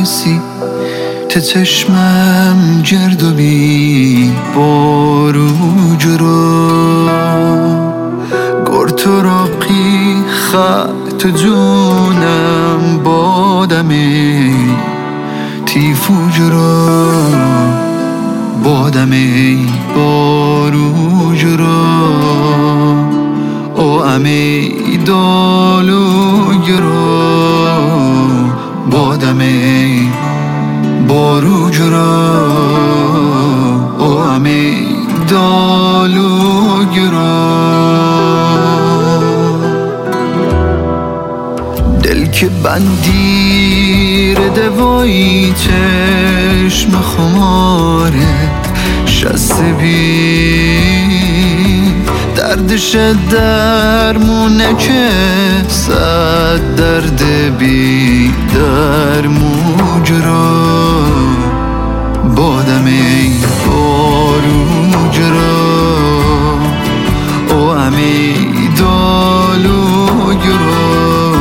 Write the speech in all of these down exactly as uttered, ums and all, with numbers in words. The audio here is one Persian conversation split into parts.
نسی ته چشمم گرد و بی بارو جرا گرتو راقی خط جونم بادمی تیفو جرا بادمی بارو جرا او امی دالو جرا بادمی بارو جرا او امی دالو جرا دل که بندیر دوایی چشم خمارت شست بی دردش درمونه که صد درد بی درمو جرا بادمی بارو جرا او امی دالو جرا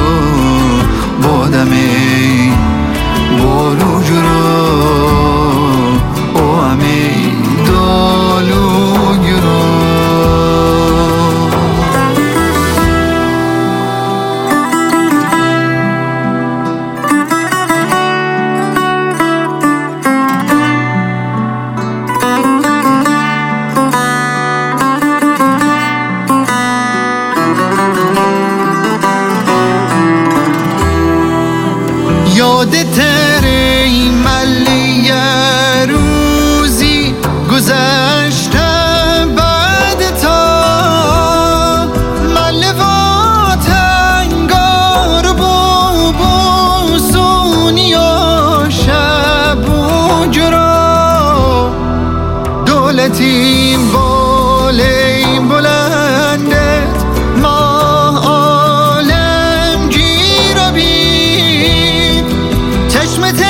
بادمی بارو جرا او امی دالو جرا یادت ای ملی روزی گذشته بعد تا ملوات انگار بو بو سونی و شب و جرا دولتی بالی بلندت ماه عالم گیر و بید چشمت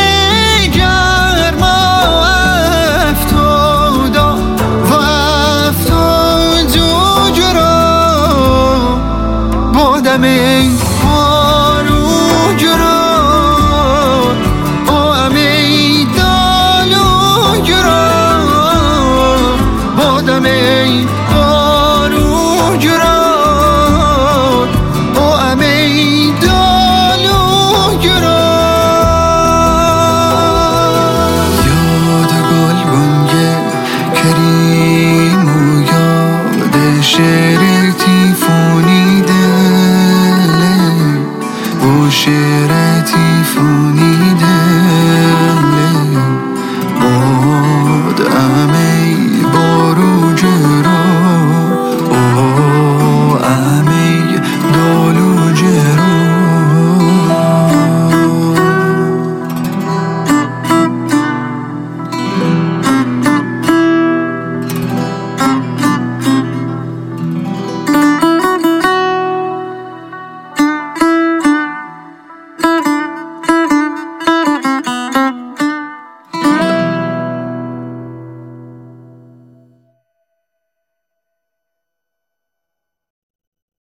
گرما افتادا و افتادو جرا بادمی بارو جرا او امی دالو جرا بادمی